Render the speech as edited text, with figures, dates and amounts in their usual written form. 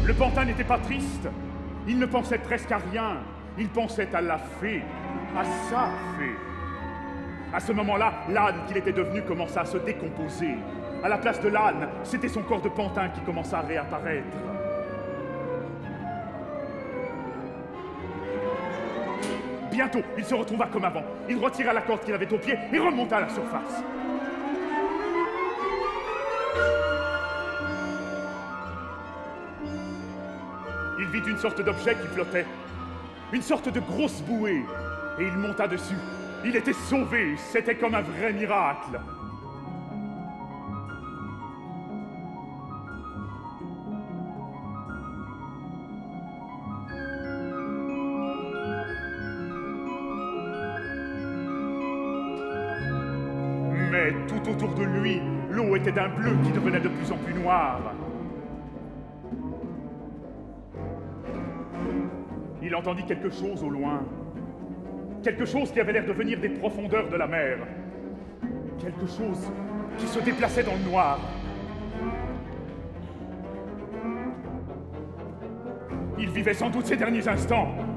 Le pantin n'était pas triste. Il ne pensait presque à rien. Il pensait à la fée, à sa fée. À ce moment-là, l'âne qu'il était devenu commença à se décomposer. À la place de l'âne, c'était son corps de pantin qui commença à réapparaître. Bientôt, il se retrouva comme avant. Il retira la corde qu'il avait au pied et remonta à la surface. Il vit une sorte d'objet qui flottait. Une sorte de grosse bouée. Et il monta dessus. Il était sauvé. C'était comme un vrai miracle. Mais tout autour de lui, l'eau était d'un bleu qui devenait de plus en plus noir. Il entendit quelque chose au loin. Quelque chose qui avait l'air de venir des profondeurs de la mer. Quelque chose qui se déplaçait dans le noir. Il vivait sans doute ces derniers instants.